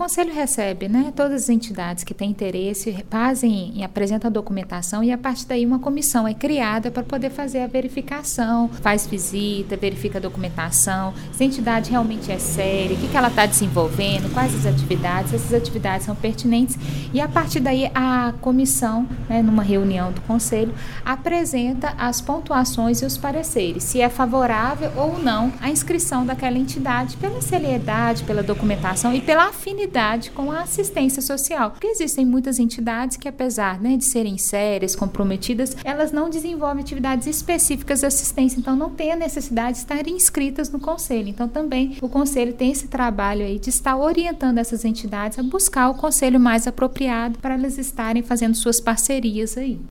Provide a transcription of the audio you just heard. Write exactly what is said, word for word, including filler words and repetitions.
Conselho recebe, né, todas as entidades que têm interesse, fazem e apresentam a documentação e a partir daí uma comissão é criada para poder fazer a verificação, faz visita, verifica a documentação, se a entidade realmente é séria, o que, que ela está desenvolvendo, quais as atividades, essas atividades são pertinentes e a partir daí a comissão, né, numa reunião do Conselho, apresenta as pontuações e os pareceres, se é favorável ou não a inscrição daquela entidade pela seriedade, pela documentação e pela afinidade com a assistência social. Porque existem muitas entidades que, apesar, né, de serem sérias, comprometidas, elas não desenvolvem atividades específicas de assistência, então não tem a necessidade de estarem inscritas no Conselho. Então também o Conselho tem esse trabalho aí de estar orientando essas entidades a buscar o Conselho mais apropriado para elas estarem fazendo suas parcerias aí.